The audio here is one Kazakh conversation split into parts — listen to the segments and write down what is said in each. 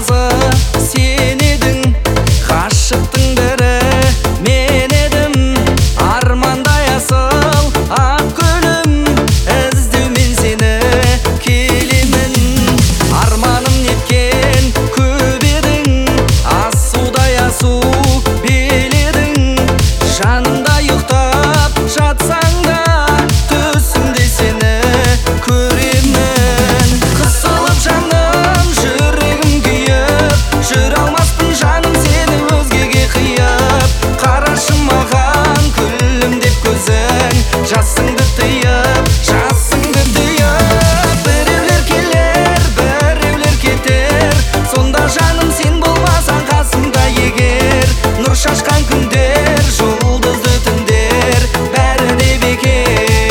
разы сен едің, ғашықтың бірі мен едім. Армандай асыл ақ гүлім, іздеумен сені келемін. Арманым неткен көп едің, асудай асу беледің. Жанымда ұйықтап жатсаң да түсімде сені көремін. Қысылып жаным, жүрегім күйіп, жүре алмаспын жаным сені өзгеге қиып. Қарашы маған күлімдеп көзің, жасыңды тыйып, жасыңды тыйып. Біреулер келер, біреулер кетер, сонда жаным сен болмасаң қасымда егер. Нұр шашқан күндер, жұлдызды түндер, бәрі де бекер.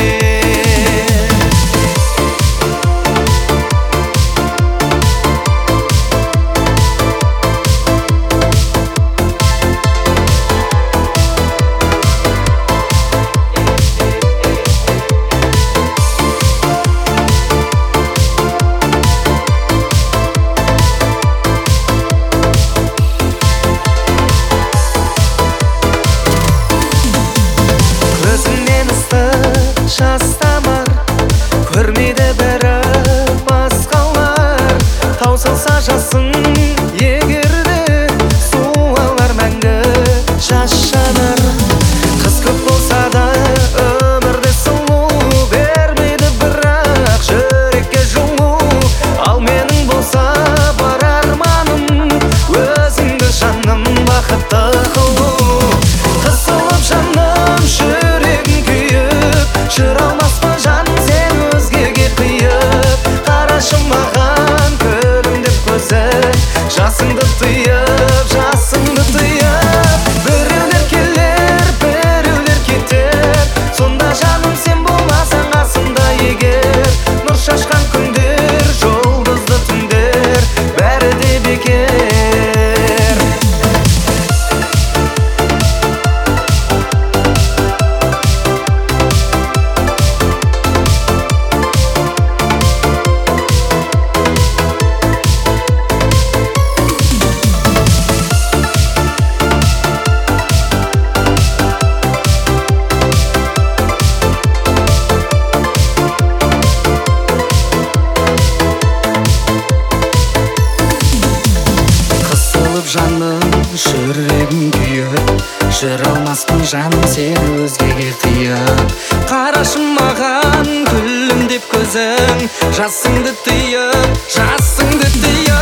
Көзімнен ыстық жас тамар, көрмейді бірі басқалар. Таусылса жасың егерде, суалар мәңгі жас жанар. Қыз көп болса да өмірде сұлу, бермейді бірақ жүрекке жылу. Ал менің болса бар арманым, өзіңді жаным бақытты қылу. Қысылып жаным, жүрегім күйіп, жүре алмаспын жаным сен өзгеге қиып. Қарашы маған күлімдеп көзің, жасыңды тыйып, жасыңды тыйып. Біреулер келер, біреулер кетер, сонда жаным сен болмасаң қасымда егер. Нұр шашқан күндер, жұлдызды түндер, бәрі де бекер. Қысылып жаным, жүрегім күйіп, жүре алмаспын жаным сені өзгеге қиып. Қарашы маған күлімдеп көзің, жасыңды тыйып, жасыңды тыйып.